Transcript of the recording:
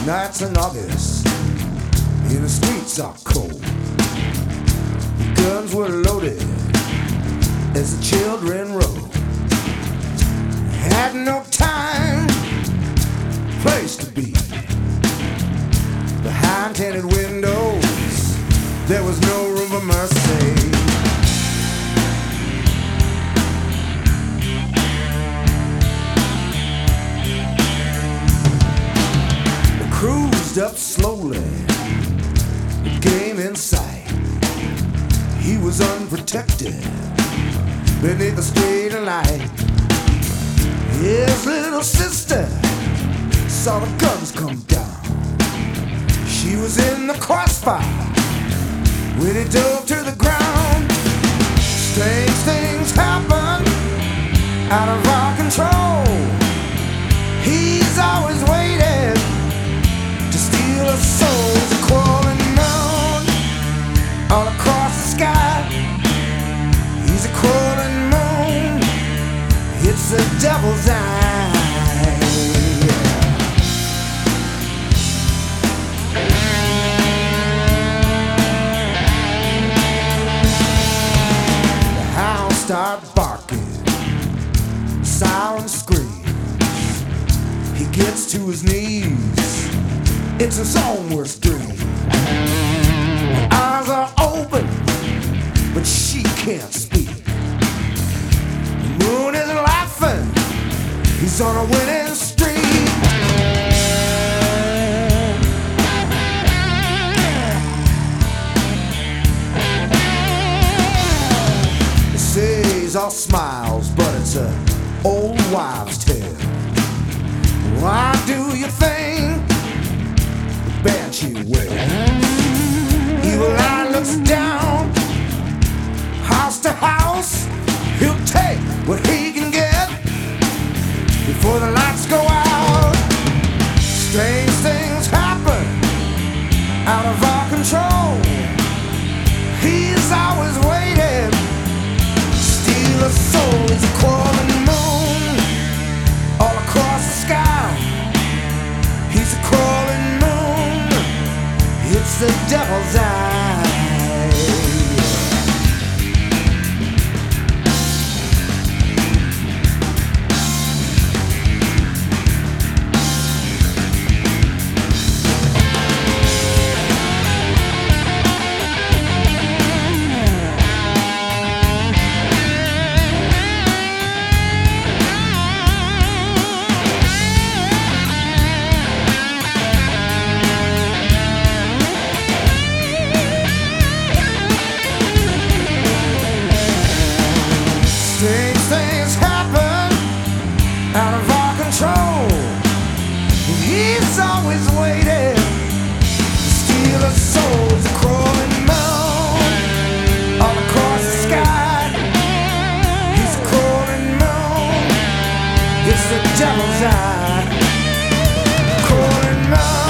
Nights in August, and the streets are cold. The guns were loaded as the children rode. Had no time, place to be. Behind tinted windows, there was no room for mercy. Cruised up slowly, the game in sight. He was unprotected beneath the street light. His little sister saw the guns come down. She was in the crossfire when he dove to the ground. Strange things happen out of our control. He's always waiting to steal a soul's a crawling moon all across the sky. He's a crawling moon, it's the devil's eye. The hounds start barking, the siren screams. He gets to his knees, it's his own worst dream. Her eyes are open, but she can't speak. The moon is laughing, he's on a winning streak. They say he's all smiles, but it's an old wives' tale. Why do you think Banshee way? Evil eye looks down, house to house. He'll take what he can get before the lights go out. Strange things happen out of our control. He's always waiting to steal a soul. He's a crawling moon all across the sky. He's a crawling moon, it's the devil's eye. Strange things happen out of our control. He's always waiting to steal a soul's a crawling moon all across the sky. He's a crawling moon, it's the devil's eye. Crawling moon.